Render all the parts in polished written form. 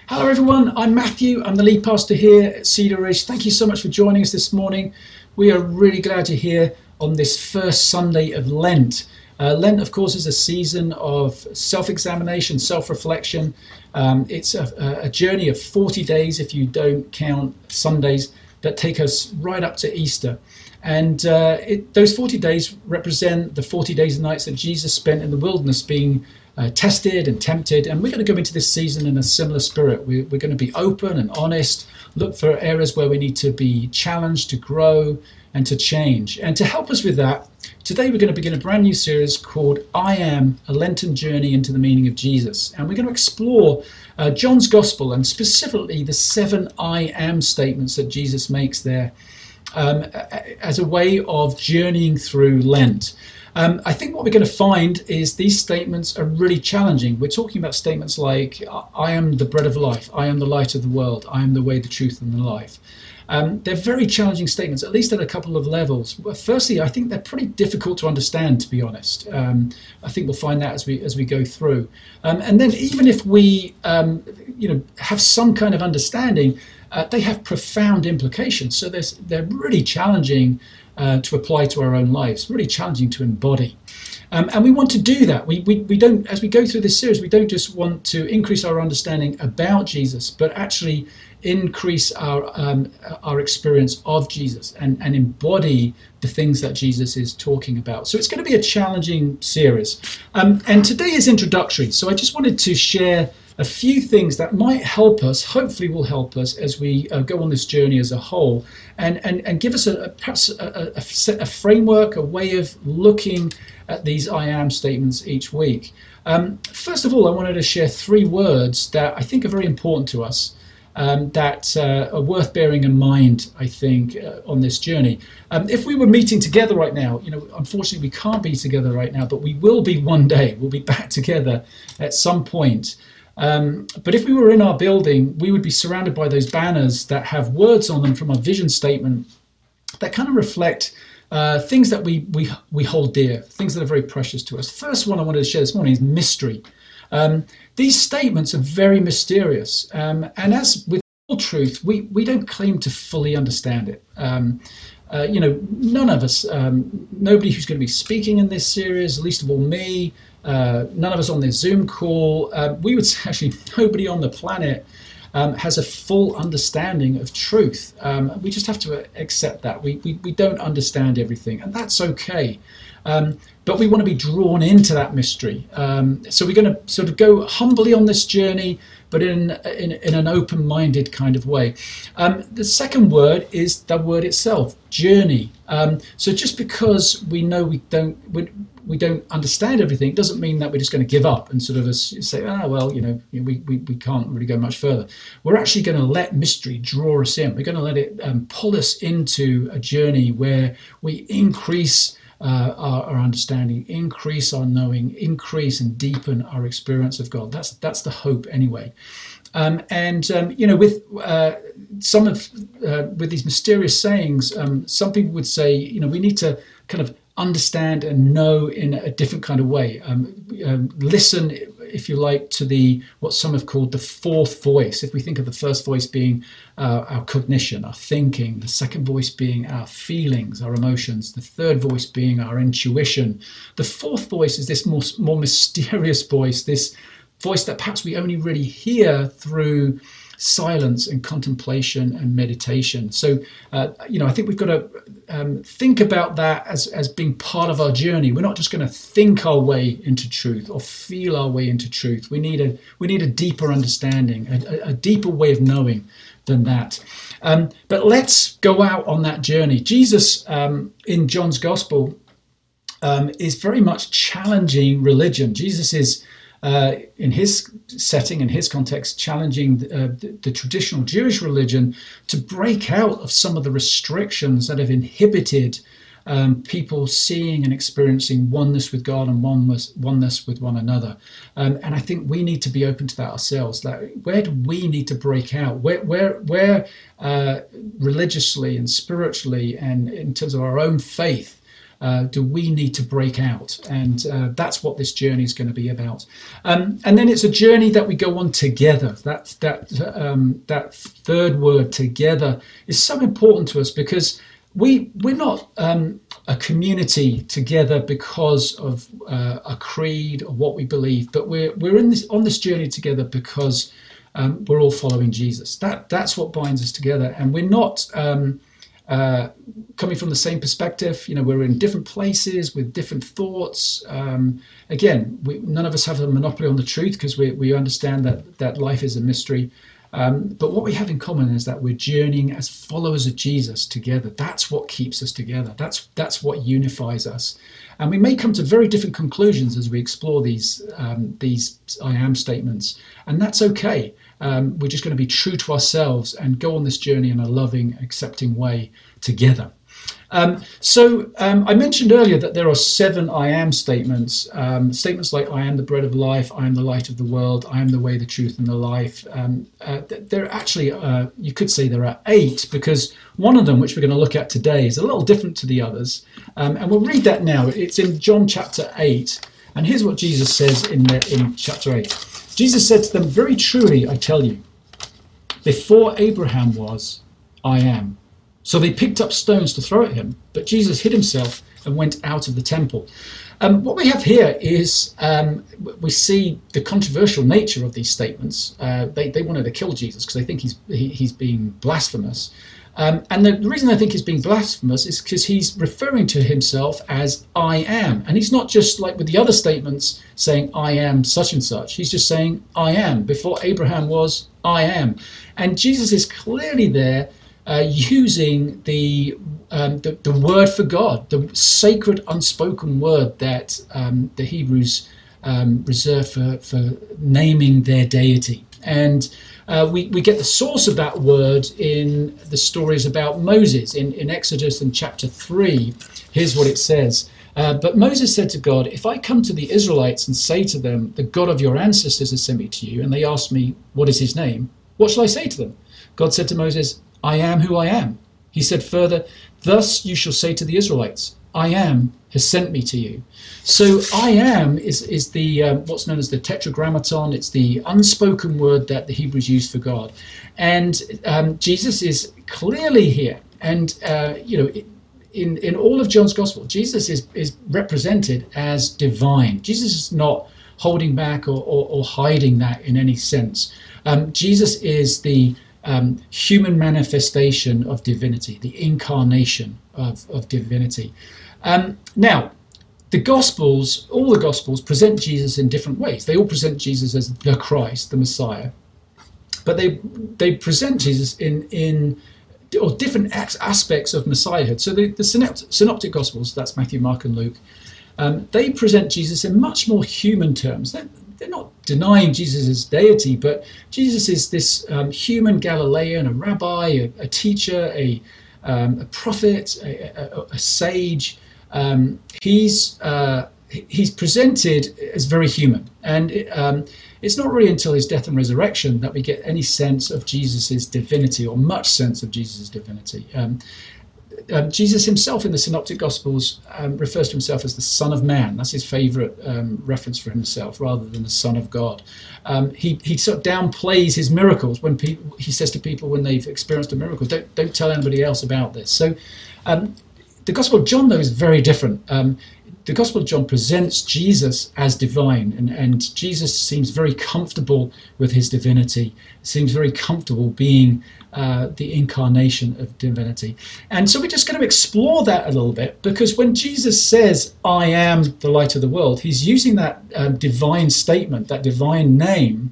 Hello everyone, I'm Matthew. I'm the lead pastor here at Cedar Ridge. Thank you so much for joining us this morning. We are really glad you're here on this first Sunday of Lent. Lent, of course, is a season of self-examination, self-reflection. It's a journey of 40 days, if you don't count Sundays, that take us right up to Easter. And those 40 days represent the 40 days and nights that Jesus spent in the wilderness being tested and tempted. And we're going to go into this season in a similar spirit. We're going to be open and honest, look for areas where we need to be challenged, to grow and to change. And to help us with that, today we're going to begin a brand new series called I Am, a Lenten Journey into the Meaning of Jesus. And we're going to explore John's Gospel and specifically the 7 I Am statements that Jesus makes there as a way of journeying through Lent. I think what we're going to find is these statements are really challenging. We're talking about statements like, I am the bread of life, I am the light of the world, I am the way, the truth, and the life. They're very challenging statements, at least at a couple of levels. Well, firstly, I think they're pretty difficult to understand, to be honest. I think we'll find that as we go through. And then even if we have some kind of understanding, they have profound implications. So they're really challenging to apply to our own lives, really challenging to embody. And we want to do that. We don't, as we go through this series, we don't just want to increase our understanding about Jesus, but actually increase our experience of Jesus and embody the things that Jesus is talking about. So it's going to be a challenging series. And today is introductory. So I just wanted to share a few things that might help us, hopefully will help us as we go on this journey as a whole, and give us perhaps a framework, a way of looking at these I am statements each week. First of all, I wanted to share 3 words that I think are very important to us, that are worth bearing in mind, I think, on this journey. If we were meeting together right now, unfortunately we can't be together right now, but we will be one day. We'll be back together at some point. But if we were in our building, we would be surrounded by those banners that have words on them from our vision statement that kind of reflect things that we hold dear, things that are very precious to us. First one I wanted to share this morning is mystery. These statements are very mysterious, and as with all truth, we don't claim to fully understand it. None of us, nobody who's going to be speaking in this series, least of all me, none of us on this Zoom call, we would say actually nobody on the planet has a full understanding of truth. We just have to accept that. We don't understand everything, and that's okay. But we want to be drawn into that mystery. So we're going to sort of go humbly on this journey, but in an open-minded kind of way. The second word is the word itself, journey. So just because we know we don't understand everything doesn't mean that we're just going to give up and sort of say, we can't really go much further. We're actually going to let mystery draw us in. We're going to let it pull us into a journey where we increase our understanding, increase our knowing, increase and deepen our experience of God. That's the hope anyway. With with these mysterious sayings, some people would say, we need to kind of understand and know in a different kind of way. Listen, if you like, to what some have called the fourth voice. If we think of the first voice being our cognition, our thinking, the second voice being our feelings, our emotions, the third voice being our intuition. The fourth voice is this more mysterious voice, this voice that perhaps we only really hear through silence and contemplation and meditation. So, I think we've got to think about that as being part of our journey. We're not just going to think our way into truth or feel our way into truth. We need a deeper understanding, a deeper way of knowing than that. But let's go out on that journey. Jesus, in John's Gospel, is very much challenging religion. Jesus is in his setting, in his context, challenging the traditional Jewish religion to break out of some of the restrictions that have inhibited people seeing and experiencing oneness with God and oneness with one another. And I think we need to be open to that ourselves. Where do we need to break out? Where religiously and spiritually and in terms of our own faith, do we need to break out? And that's what this journey is going to be about. And then it's a journey that we go on together. That third word, together, is so important to us, because we're not a community together because of a creed or what we believe, but we're on this journey together because we're all following Jesus. That's what binds us together, and we're not coming from the same perspective. We're in different places with different thoughts. Again, none of us have a monopoly on the truth, because we understand that life is a mystery. But what we have in common is that we're journeying as followers of Jesus together. That's what keeps us together. That's what unifies us. And we may come to very different conclusions as we explore these I am statements. And that's okay. We're just going to be true to ourselves and go on this journey in a loving, accepting way together. So I mentioned earlier that there are 7 I am statements. Statements like, I am the bread of life, I am the light of the world, I am the way, the truth, and the life. There are actually, you could say there are 8, because one of them, which we're going to look at today, is a little different to the others. And we'll read that now. It's in John chapter 8. And here's what Jesus says in chapter 8. Jesus said to them, very truly, I tell you, before Abraham was, I am. So they picked up stones to throw at him, but Jesus hid himself and went out of the temple. What we have here is we see the controversial nature of these statements. They wanted to kill Jesus because they think he's being blasphemous. And the reason I think he's being blasphemous is because he's referring to himself as I am. And he's not just like with the other statements saying I am such and such. He's just saying I am. Before Abraham was, I am. And Jesus is clearly there using the word for God, the sacred unspoken word that the Hebrews reserve for naming their deity. And we get the source of that word in the stories about Moses in Exodus in chapter 3. Here's what it says. But Moses said to God, if I come to the Israelites and say to them, the God of your ancestors has sent me to you, and they ask me, what is his name? What shall I say to them? God said to Moses, I am who I am. He said further, thus you shall say to the Israelites, I am has sent me to you. So I am is the what's known as the tetragrammaton. It's the unspoken word that the Hebrews use for God. And Jesus is clearly here. And, in all of John's gospel, Jesus is represented as divine. Jesus is not holding back or hiding that in any sense. Jesus is the human manifestation of divinity, the incarnation of divinity. Now, all the Gospels present Jesus in different ways. They all present Jesus as the Christ, the Messiah, but they present Jesus in different aspects of Messiahhood. So the synoptic Gospels, that's Matthew, Mark, and Luke, they present Jesus in much more human terms. They're not denying Jesus' deity, but Jesus is this human Galilean, a rabbi, a teacher, a prophet, a sage. He's presented as very human, and it's not really until his death and resurrection that we get any sense of Jesus' divinity, or much sense of Jesus' divinity. Jesus himself in the Synoptic Gospels refers to himself as the Son of Man. That's his favourite reference for himself, rather than the Son of God. He sort of downplays his miracles when he says to people when they've experienced a miracle, don't tell anybody else about this. So the Gospel of John, though, is very different. The Gospel of John presents Jesus as divine, and Jesus seems very comfortable with his divinity, seems very comfortable being the incarnation of divinity. And so we're just going to explore that a little bit, because when Jesus says, I am the light of the world, he's using that divine statement, that divine name,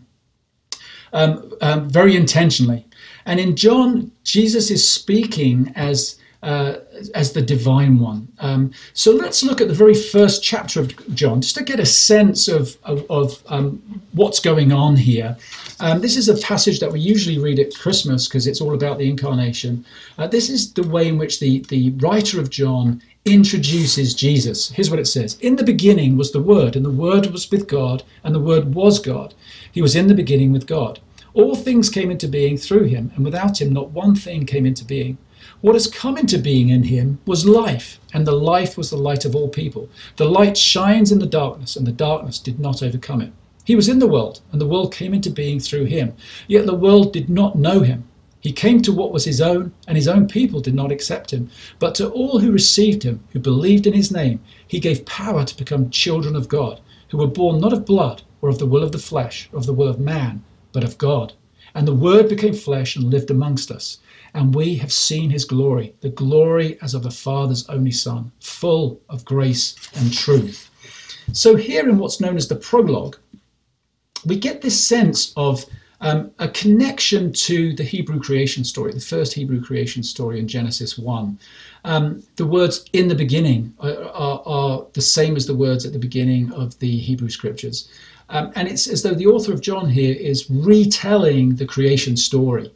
very intentionally. And in John, Jesus is speaking as the divine one. So let's look at the very first chapter of John, just to get a sense of what's going on here. This is a passage that we usually read at Christmas because it's all about the incarnation. This is the way in which the writer of John introduces Jesus. Here's what it says. In the beginning was the Word, and the Word was with God, and the Word was God. He was in the beginning with God. All things came into being through him, and without him not one thing came into being. What has come into being in him was life, and the life was the light of all people. The light shines in the darkness, and the darkness did not overcome it. He was in the world, and the world came into being through him. Yet the world did not know him. He came to what was his own, and his own people did not accept him. But to all who received him, who believed in his name, he gave power to become children of God, who were born not of blood, or of the will of the flesh, or of the will of man, but of God. And the Word became flesh and lived amongst us. And we have seen his glory, the glory as of the Father's only Son, full of grace and truth. So here in what's known as the prologue, we get this sense of a connection to the Hebrew creation story, the first Hebrew creation story in Genesis 1. The words "in the beginning" are the same as the words at the beginning of the Hebrew scriptures. And it's as though the author of John here is retelling the creation story.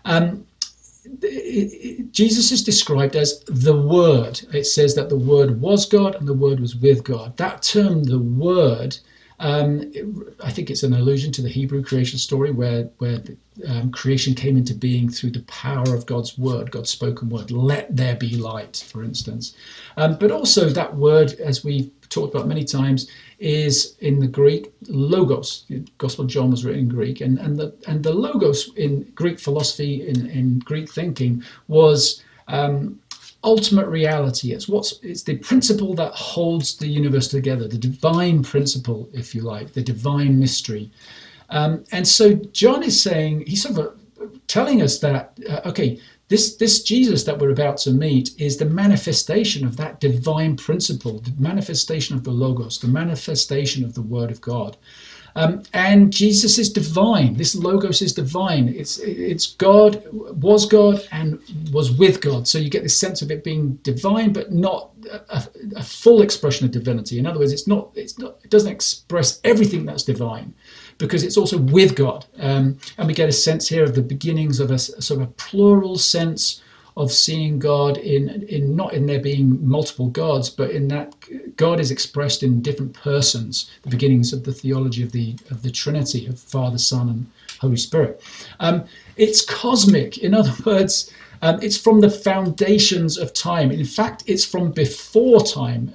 Jesus is described as the Word. It says that the Word was God and the Word was with God. That term, the Word, I think it's an allusion to the Hebrew creation story where creation came into being through the power of God's word, God's spoken word. Let there be light, for instance. But also that word, as we've talked about many times, is in the Greek logos. The Gospel of John was written in Greek, and the logos in Greek philosophy, in Greek thinking, was ultimate reality. It's the principle that holds the universe together, the divine principle, if you like, the divine mystery. And so John is saying, he's sort of telling us that, this Jesus that we're about to meet is the manifestation of that divine principle, the manifestation of the Logos, the manifestation of the Word of God. And Jesus is divine. This Logos is divine. It's God, was God, and was with God. So you get this sense of it being divine, but not a full expression of divinity. In other words, it doesn't express everything that's divine, because it's also with God. And we get a sense here of the beginnings of a sort of a plural sense of seeing God in not in there being multiple gods, but in that God is expressed in different persons, the beginnings of the theology of the Trinity, of Father, Son, and Holy Spirit. It's cosmic. In other words, it's from the foundations of time. In fact, it's from before time.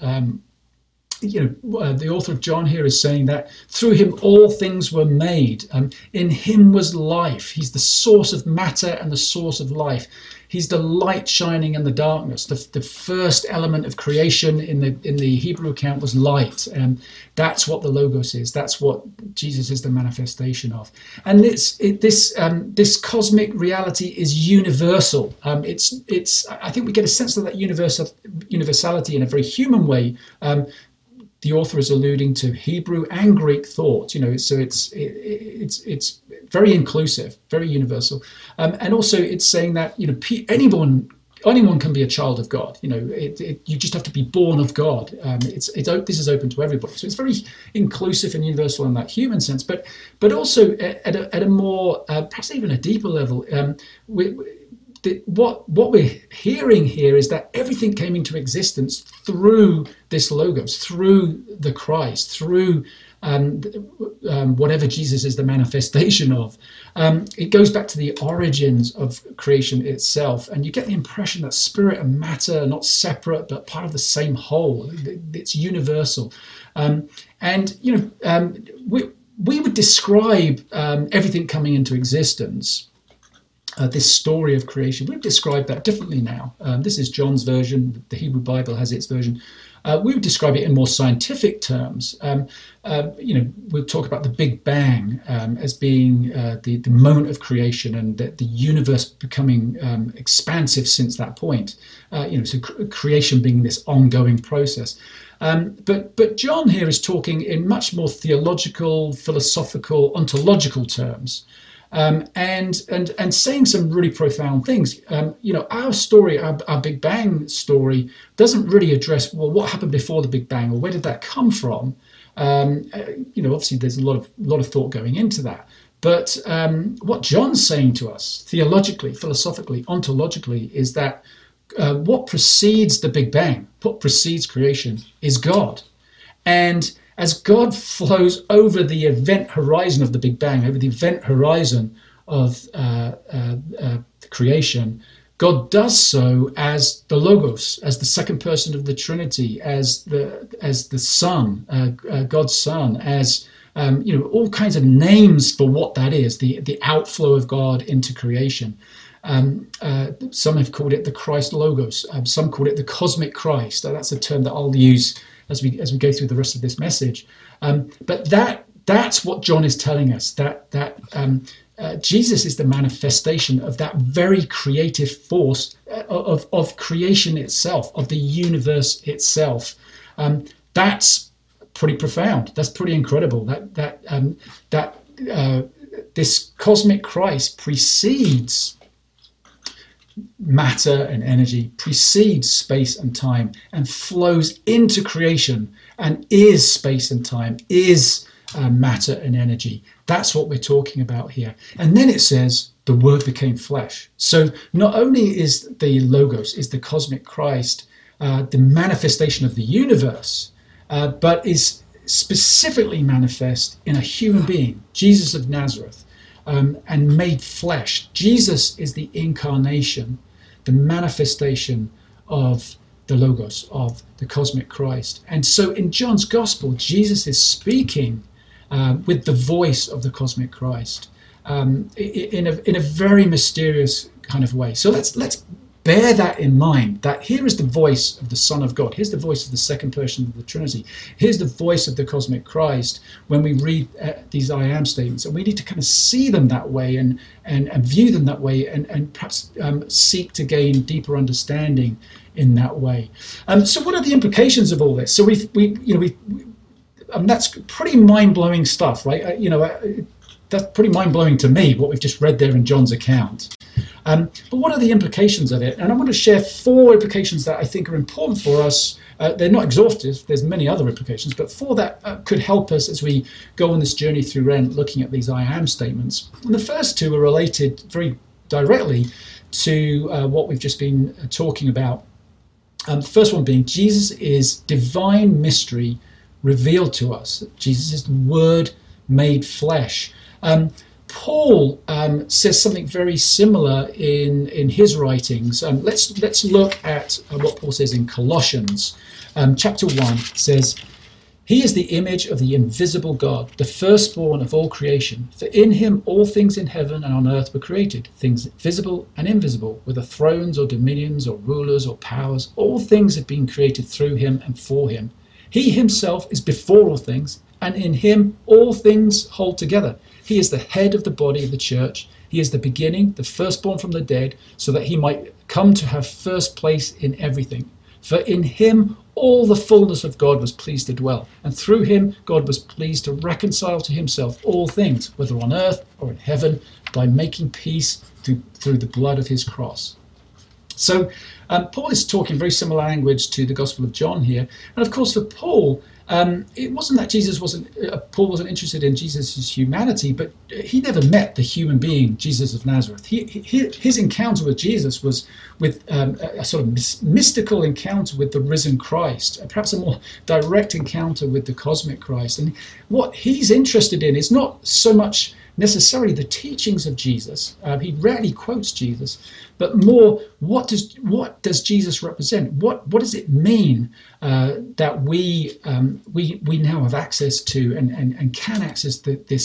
The author of John here is saying that through him all things were made. In him was life. He's the source of matter and the source of life. He's the light shining in the darkness. The first element of creation in the Hebrew account was light, and that's what the Logos is. That's what Jesus is the manifestation of. And this cosmic reality is universal. I think we get a sense of that universality in a very human way. The author is alluding to Hebrew and Greek thought, so it's very inclusive, very universal, and also it's saying that anyone can be a child of God. You just have to be born of God. This is open to everybody, so it's very inclusive and universal in that human sense, but also at a more perhaps even a deeper level. What we're hearing here is that everything came into existence through this Logos, through the Christ, through whatever Jesus is the manifestation of. It goes back to the origins of creation itself, and you get the impression that spirit and matter are not separate but part of the same whole. It's universal, we would describe everything coming into existence. This story of creation, we've described that differently now. This is John's version. The Hebrew Bible has its version. We would describe it in more scientific terms. We'll talk about the Big Bang as being the moment of creation, and the universe becoming expansive since that point. So creation being this ongoing process. But John here is talking in much more theological, philosophical, ontological terms. And saying some really profound things. Our story, our Big Bang story, doesn't really address, well, what happened before the Big Bang, or where did that come from? Obviously there's a lot of thought going into that. But what John's saying to us, theologically, philosophically, ontologically, is that what precedes the Big Bang, what precedes creation, is God. And as God flows over the event horizon of the Big Bang, over the event horizon of creation, God does so as the Logos, as the second person of the Trinity, as the Son, God's Son, as all kinds of names for what that is, the outflow of God into creation. Some have called it the Christ Logos. Some call it the cosmic Christ. That's a term that I'll use as we go through the rest of this message. But that's what John is telling us. That Jesus is the manifestation of that very creative force of creation itself, of the universe itself. That's pretty profound. That's pretty incredible. This cosmic Christ precedes matter and energy, precedes space and time, and flows into creation and is space and time, is matter and energy. That's what we're talking about here. And then it says the Word became flesh. So not only is the Logos, is the cosmic Christ, the manifestation of the universe, but is specifically manifest in a human being, Jesus of Nazareth, and made flesh. Jesus is the incarnation, the manifestation of the Logos, of the cosmic Christ. And so in John's Gospel, Jesus is speaking with the voice of the cosmic Christ in a very mysterious kind of way. So let's bear that in mind, that here is the voice of the Son of God. Here's the voice of the second person of the Trinity. Here's the voice of the cosmic Christ when we read these I am statements. And we need to kind of see them that way and view them that way and perhaps seek to gain deeper understanding in that way. So what are the implications of all this? So that's pretty mind-blowing stuff, right? That's pretty mind-blowing to me, what we've just read there in John's account. But what are the implications of it? And I want to share 4 implications that I think are important for us. They're not exhaustive. There's many other implications, but 4 that could help us as we go on this journey through Lent, looking at these I am statements. And the first 2 are related very directly to what we've just been talking about. The first one being Jesus is divine mystery revealed to us. Jesus is the Word made flesh. Paul says something very similar in his writings. Let's look at what Paul says in Colossians. Chapter 1 says, "He is the image of the invisible God, the firstborn of all creation. For in him all things in heaven and on earth were created, things visible and invisible, whether thrones or dominions or rulers or powers. All things have been created through him and for him. He himself is before all things, and in him all things hold together. He is the head of the body of the church. He is the beginning, the firstborn from the dead, so that he might come to have first place in everything. For in him all the fullness of God was pleased to dwell, and through him God was pleased to reconcile to himself all things, whether on earth or in heaven, by making peace through the blood of his cross." So Paul is talking very similar language to the Gospel of John here. And of course for Paul, it wasn't that Paul wasn't interested in Jesus' humanity, but he never met the human being, Jesus of Nazareth. His encounter with Jesus was with a sort of mystical encounter with the risen Christ, perhaps a more direct encounter with the cosmic Christ. And what he's interested in is not so much necessarily the teachings of Jesus. He rarely quotes Jesus, but more what does Jesus represent? What does it mean that we now have access to and can access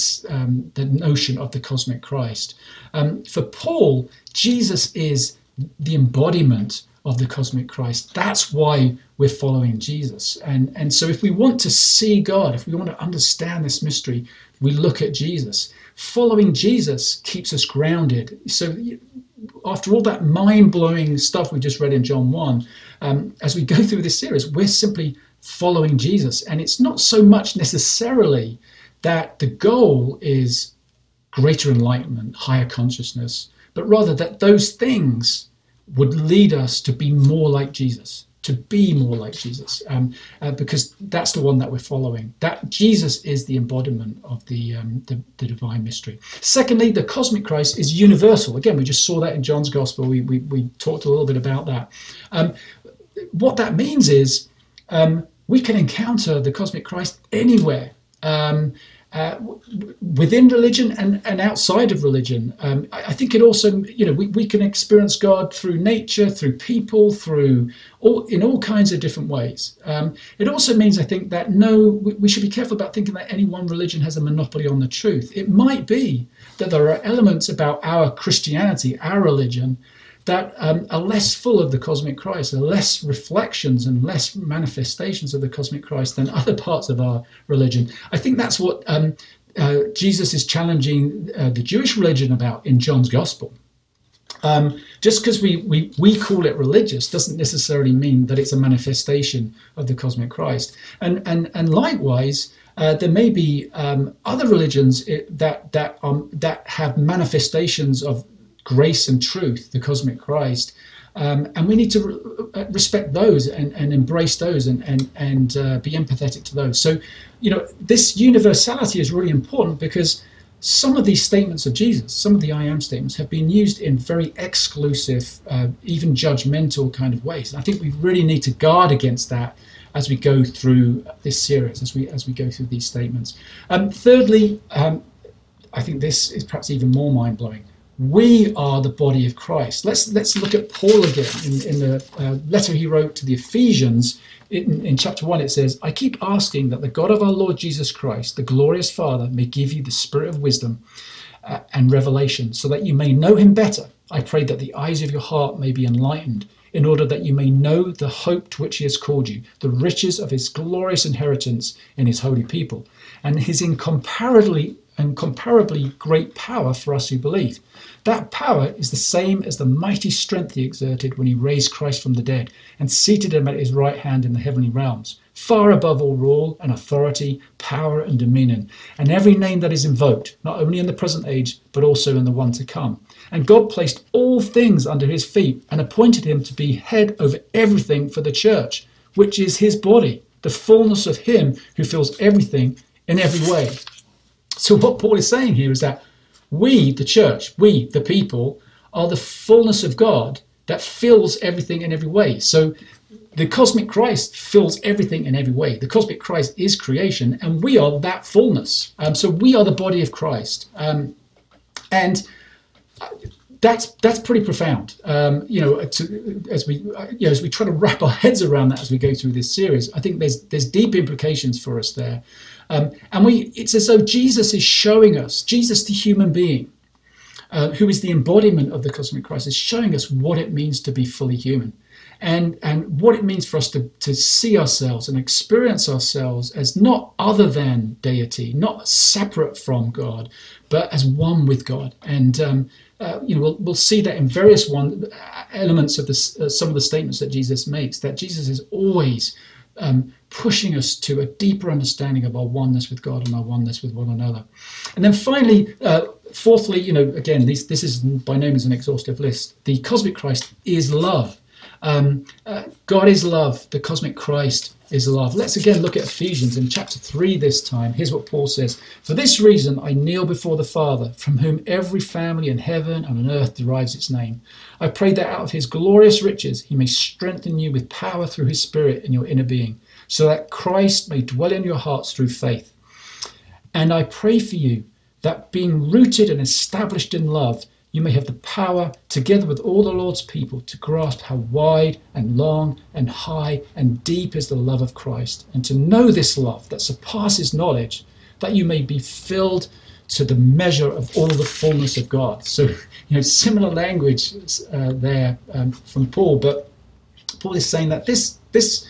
the notion of the cosmic Christ? For Paul, Jesus is the embodiment of the cosmic Christ. That's why we're following Jesus. And so if we want to see God, if we want to understand this mystery, we look at Jesus. Following Jesus keeps us grounded. So after all that mind-blowing stuff we just read in John 1, as we go through this series, we're simply following Jesus. And it's not so much necessarily that the goal is greater enlightenment, higher consciousness, but rather that those things would lead us to be more like Jesus, because that's the one that we're following. That Jesus is the embodiment of the divine mystery. Secondly, the cosmic Christ is universal. Again, we just saw that in John's Gospel. We talked a little bit about that. What that means is we can encounter the cosmic Christ anywhere. within religion and outside of religion. I think it also, we can experience God through nature, through people, in all kinds of different ways. It also means, I think, that we should be careful about thinking that any one religion has a monopoly on the truth. It might be that there are elements about our Christianity, our religion, that are less full of the cosmic Christ, are less reflections and less manifestations of the cosmic Christ than other parts of our religion. I think that's what Jesus is challenging the Jewish religion about in John's Gospel. Just because we call it religious doesn't necessarily mean that it's a manifestation of the cosmic Christ. And likewise, there may be other religions that have manifestations of grace and truth, the cosmic Christ, and we need to respect those and embrace those and be empathetic to those. So, this universality is really important because some of these statements of Jesus, some of the I am statements, have been used in very exclusive, even judgmental kind of ways. And I think we really need to guard against that as we go through this series, as we go through these statements. Thirdly, I think this is perhaps even more mind-blowing. We are the body of Christ. Let's look at Paul again in the letter he wrote to the Ephesians. In chapter 1 it says, I keep asking that the God of our Lord Jesus Christ, the glorious Father, may give you the spirit of wisdom and revelation, so that you may know him better. I pray that the eyes of your heart may be enlightened, in order that you may know the hope to which he has called you, the riches of his glorious inheritance in his holy people, and his incomparably great power for us who believe. That power is the same as the mighty strength he exerted when he raised Christ from the dead and seated him at his right hand in the heavenly realms, far above all rule and authority, power and dominion, and every name that is invoked, not only in the present age, but also in the one to come. And God placed all things under his feet and appointed him to be head over everything for the church, which is his body, the fullness of him who fills everything in every way. So what Paul is saying here is that we, the church, we, the people, are the fullness of God that fills everything in every way. So the cosmic Christ fills everything in every way. The cosmic Christ is creation, and we are that fullness. So we are the body of Christ. And that's pretty profound. As we try to wrap our heads around that as we go through this series, I think there's deep implications for us there. It's as though Jesus is showing us, Jesus the human being, who is the embodiment of the cosmic Christ, is showing us what it means to be fully human, and what it means for us to see ourselves and experience ourselves as not other than deity, not separate from God, but as one with God. And we'll see that in various elements of some of the statements that Jesus makes, that Jesus is always pushing us to a deeper understanding of our oneness with God and our oneness with one another. And then finally, fourthly, again, this is by no means an exhaustive list. The cosmic Christ is love. God is love. The cosmic Christ is love. Let's again look at Ephesians in chapter 3 this time. Here's what Paul says. For this reason I kneel before the Father, from whom every family in heaven and on earth derives its name. I pray that out of his glorious riches he may strengthen you with power through his Spirit in your inner being, so that Christ may dwell in your hearts through faith. And I pray for you that, being rooted and established in love, you may have the power, together with all the Lord's people, to grasp how wide and long and high and deep is the love of Christ, and to know this love that surpasses knowledge, that you may be filled to the measure of all the fullness of God. So, similar language there from Paul, but Paul is saying that this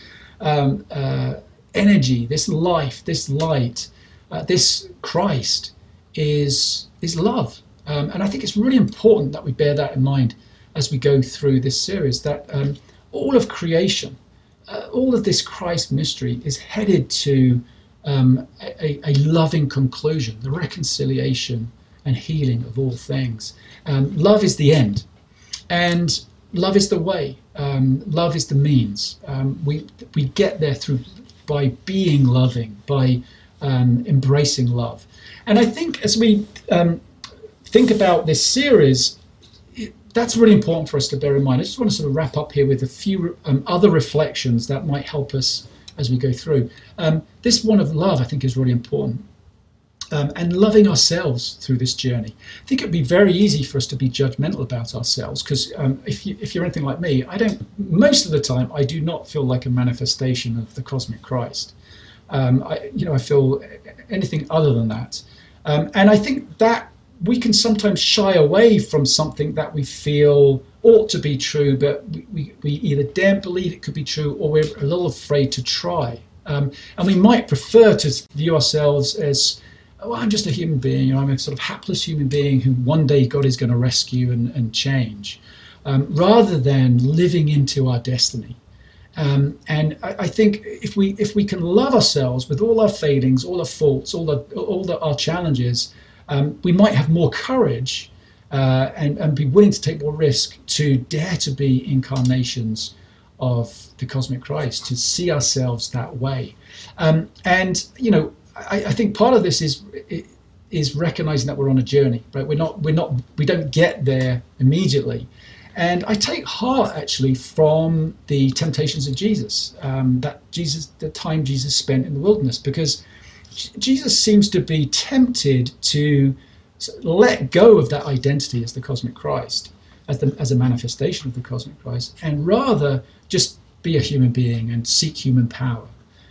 energy, this life, this light, this Christ is love. And I think it's really important that we bear that in mind as we go through this series, that all of creation, all of this Christ mystery is headed to a loving conclusion, the reconciliation and healing of all things. Love is the end, and love is the way. Love is the means. We get there by being loving, by embracing love. And I think as we think about this series, that's really important for us to bear in mind. I just want to sort of wrap up here with a few other reflections that might help us as we go through. This one of love, I think, is really important. and loving ourselves through this journey. I think it'd be very easy for us to be judgmental about ourselves, because if you're anything like me, most of the time I do not feel like a manifestation of the cosmic Christ. I feel anything other than that. And I think that we can sometimes shy away from something that we feel ought to be true, but we either don't believe it could be true, or we're a little afraid to try. And we might prefer to view ourselves as, oh, I'm just a human being, I'm a sort of hapless human being who one day God is going to rescue and change, rather than living into our destiny. And I think if we can love ourselves with all our failings, all our faults, all our challenges, we might have more courage and be willing to take more risk to dare to be incarnations of the cosmic Christ, to see ourselves that way. I think part of this is recognizing that we're on a journey, right? We don't get there immediately. And I take heart actually from the temptations of Jesus, the time Jesus spent in the wilderness, because Jesus seems to be tempted to let go of that identity as the cosmic Christ, as a manifestation of the cosmic Christ, and rather just be a human being and seek human power.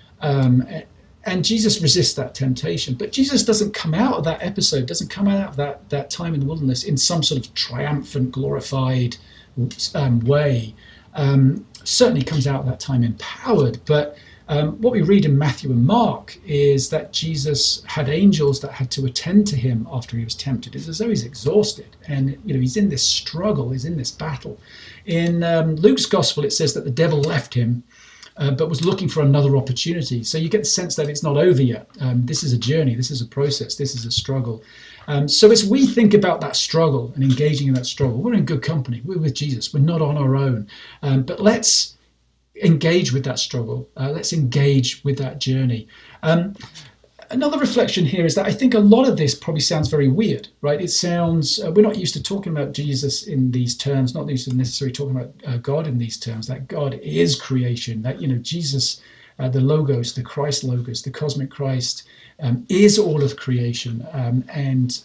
And Jesus resists that temptation. But Jesus doesn't come out of that episode, doesn't come out of that time in the wilderness in some sort of triumphant, glorified way. Certainly comes out of that time empowered. But what we read in Matthew and Mark is that Jesus had angels that had to attend to him after he was tempted. It's as though he's exhausted, and he's in this struggle, he's in this battle. In Luke's gospel, it says that the devil left him, but was looking for another opportunity. So you get the sense that it's not over yet. This is a journey, this is a process, this is a struggle. So as we think about that struggle and engaging in that struggle, we're in good company. We're with Jesus. We're not on our own. But let's engage with that struggle. Let's engage with that journey. Another reflection here is that I think a lot of this probably sounds very weird, right? It sounds, we're not used to talking about Jesus in these terms, not used to necessarily talking about God in these terms, that God is creation, that, Jesus, the Logos, the Christ Logos, the cosmic Christ, is all of creation, and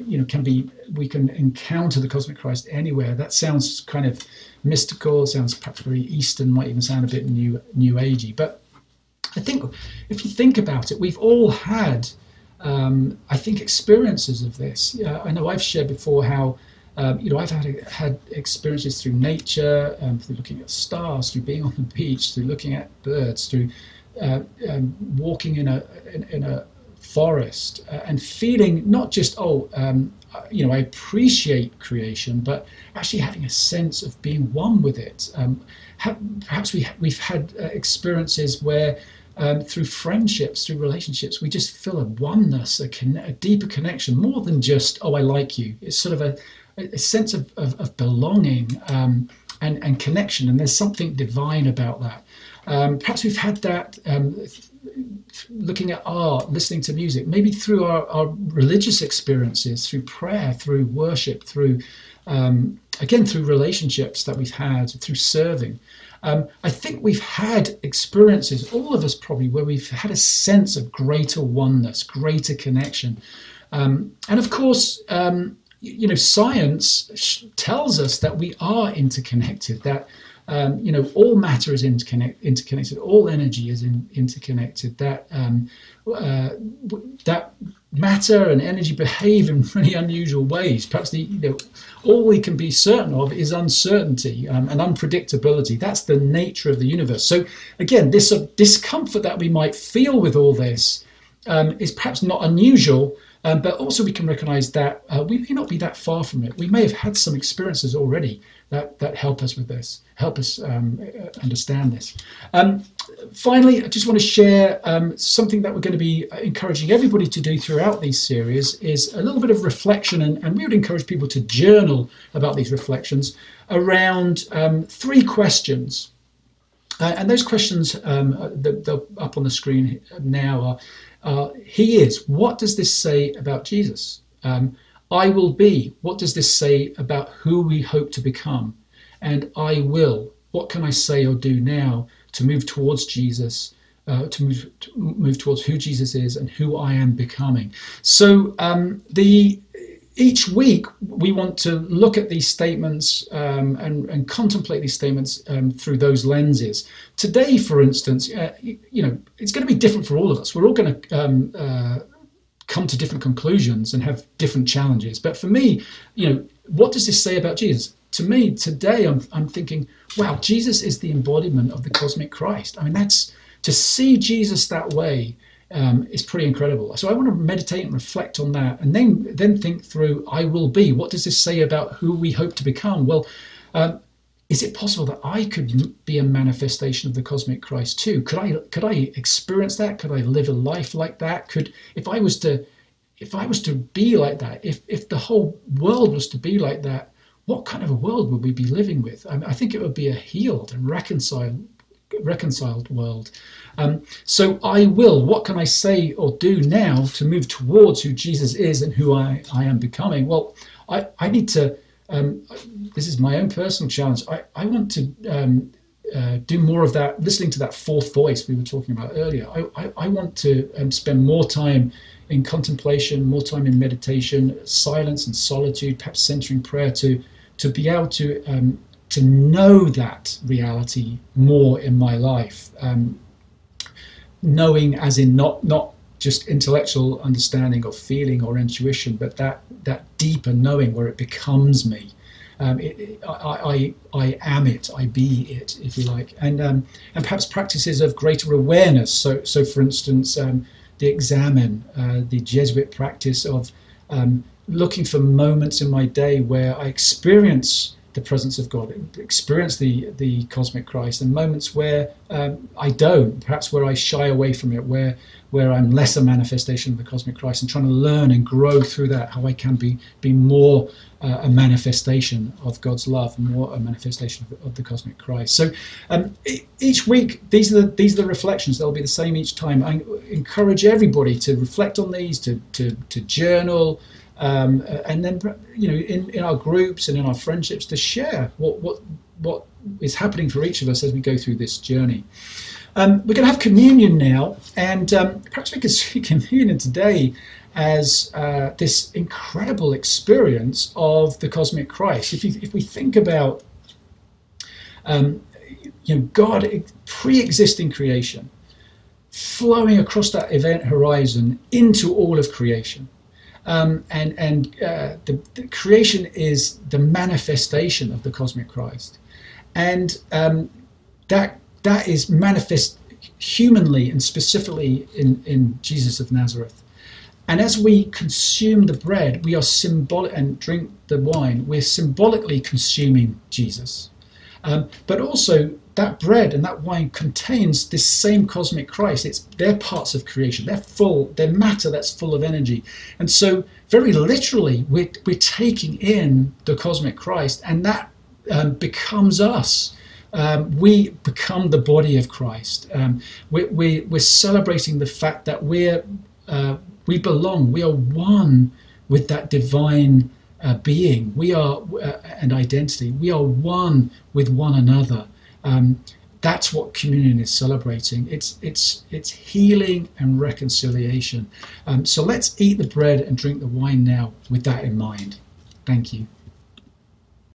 we can encounter the cosmic Christ anywhere. That sounds kind of mystical, sounds perhaps very Eastern, might even sound a bit new agey. But I think if you think about it, we've all had, experiences of this. I know I've shared before how, I've had experiences through nature, through looking at stars, through being on the beach, through looking at birds, through walking in a forest, and feeling not just I appreciate creation, but actually having a sense of being one with it. Perhaps we've had experiences where through friendships, through relationships, we just feel a oneness, a deeper connection, more than just, I like you. It's sort of a sense of belonging and connection, and there's something divine about that. Perhaps we've had that looking at art, listening to music, maybe through our religious experiences, through prayer, through worship, through relationships that we've had, through serving. I think we've had experiences, all of us probably, where we've had a sense of greater oneness, greater connection. And of course, science tells us that we are interconnected, that all matter is interconnected, all energy is interconnected, that that matter and energy behave in really unusual ways. Perhaps all we can be certain of is uncertainty and unpredictability. That's the nature of the universe. So again, this sort of discomfort that we might feel with all this is perhaps not unusual, but also we can recognize that we may not be that far from it. We may have had some experiences already that help us with this, help us understand this. Finally, I just want to share something that we're going to be encouraging everybody to do throughout these series is a little bit of reflection, and we would encourage people to journal about these reflections around 3 questions. And those questions, they're up on the screen now, are he is. What does this say about Jesus? I will be. What does this say about who we hope to become? And I will. What can I say or do now to move towards Jesus to move towards who Jesus is and who I am becoming. So each week we want to look at these statements and contemplate these statements through those lenses. Today, for instance, it's going to be different for all of us. We're all going to come to different conclusions and have different challenges. But for me, what does this say about Jesus? To me, today, I'm thinking, wow, Jesus is the embodiment of the cosmic Christ. I mean, that's to see Jesus that way is pretty incredible. So I want to meditate and reflect on that, and then think through, I will be. What does this say about who we hope to become? Well, is it possible that I could be a manifestation of the cosmic Christ too? Could I experience that? Could I live a life like that? If I was to be like that, if the whole world was to be like that, what kind of a world would we be living with? I think it would be a healed and reconciled world. So I will. What can I say or do now to move towards who Jesus is and who I am becoming? Well, I need to. This is my own personal challenge. I want to do more of that, listening to that fourth voice we were talking about earlier. I want to spend more time in contemplation, more time in meditation, silence and solitude, perhaps centering prayer to be able to know that reality more in my life. Knowing as in not just intellectual understanding or feeling or intuition, but that deeper knowing where it becomes me. I am it, I be it, if you like, and perhaps practices of greater awareness. So for instance, the examen, the Jesuit practice of looking for moments in my day where I experience the presence of God, experience the cosmic Christ, and moments where I don't, perhaps where I shy away from it, where I'm less a manifestation of the cosmic Christ, and trying to learn and grow through that, how I can be more a manifestation of God's love, and more a manifestation of the cosmic Christ. So each week, these are the reflections. They'll be the same each time. I encourage everybody to reflect on these, to journal, and then in our groups and in our friendships to share what is happening for each of us as we go through this journey. We're going to have communion now, and perhaps we could see communion today as this incredible experience of the cosmic Christ. If we think about God pre-existing creation, flowing across that event horizon into all of creation. The creation is the manifestation of the cosmic Christ, and that is manifest humanly and specifically in Jesus of Nazareth. And as we consume the bread, we are symbolic, and drink the wine, we're symbolically consuming Jesus. But also that bread and that wine contains this same cosmic Christ. They're parts of creation. They're matter that's full of energy. And so very literally, we're taking in the cosmic Christ, and that becomes us. We become the body of Christ. We're celebrating the fact that we belong. We are one with that divine being. We are and identity. We are one with one another. That's what communion is celebrating. It's healing and reconciliation. So let's eat the bread and drink the wine now with that in mind. Thank you.